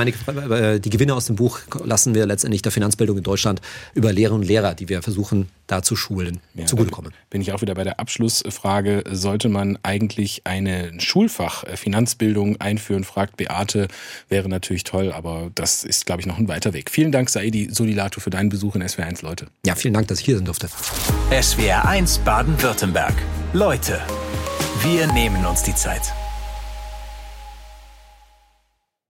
Die Gewinne aus dem Buch lassen wir letztendlich der Finanzbildung in Deutschland über Lehrerinnen und Lehrer, die wir versuchen, da zu schulen, zugutekommen. Bin ich auch wieder bei der Abschlussfrage. Sollte man eigentlich ein Schulfach Finanzbildung einführen, fragt Beate. Wäre natürlich toll, aber das ist, glaube ich, noch ein weiter Weg. Vielen Dank, Saidi Solilato, für deinen Besuch in SWR1 Leute. Ja, vielen Dank, dass ich hier sein durfte. SWR1 Baden-Württemberg. Leute, wir nehmen uns die Zeit.